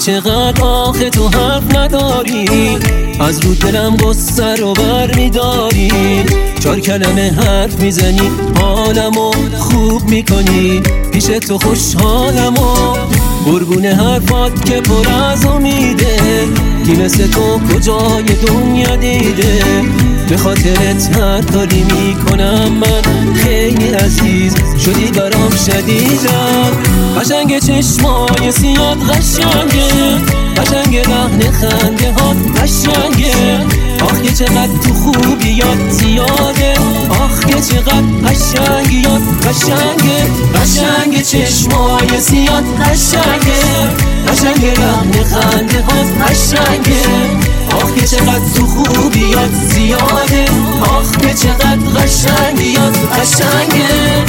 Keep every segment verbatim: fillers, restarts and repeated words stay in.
چقدر آخه تو حرف نداری، از رو دلم قصه رو بر میداری. چار کلمه حرف میزنی حالمو خوب میکنی، پیش تو خوشحالمو قربون حرفات که پر از امیده. کی مثل تو کجای دنیا دیده، به خاطرت هر کاری میکنم من خیلی عزیز شدی برام شدیدم. قشنگ چشمای سیاد قشنگه، قشنگ لحن خنده ها قشنگه. آخ که چقدر تو خوبی یاد زیاده، آخ که چقدر قشنگی یاد قشنگه. قشنگ چشمای سیاد قشنگه، قشنگ لحن خنده ها قشنگه. آخ که چقدر تو خوبی یاد زیاده، آخ که چقدر قشنگی یاد قشنگه.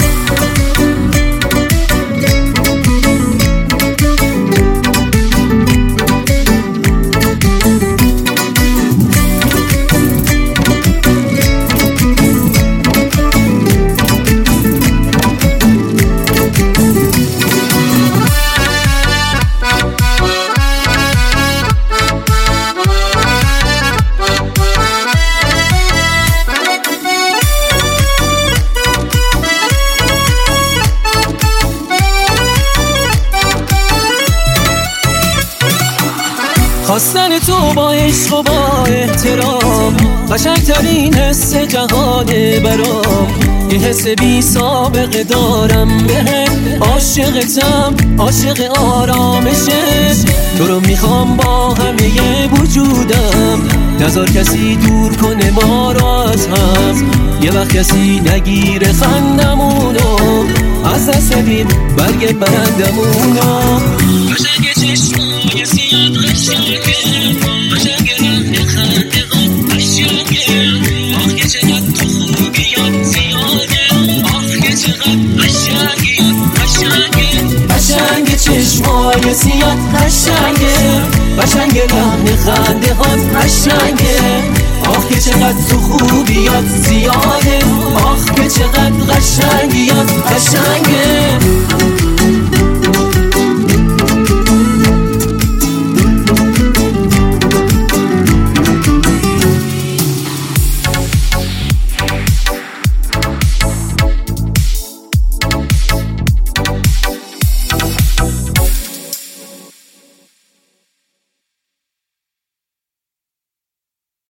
خواستن تو با عشق و با احترام قشنگترین حس جهانه برام. یه حس بی سابقه دارم بهت، عاشقتم عاشق آرامشت. تو رو میخوام با همه وجودم، نذار کسی دور کنه ما رو از هم. یه وقت کسی نگیره خندمونو، از دست بدیم برگ برندمونو. قشنگ چشمای سیاد قشنگه، قشنگ لحن خنده ها قشنگه. آخ که چقدر تو خوبی یاد زیاده، آخ که چقدر قشنگی یاد قشنگه. قشنگ چشمای سیاد قشنگه، قشنگ لحن خنده ها قشنگه. آخ که چقدر تو خوبی یاد زیاده، آخ که چقدر قشنگی یاد قشنگه.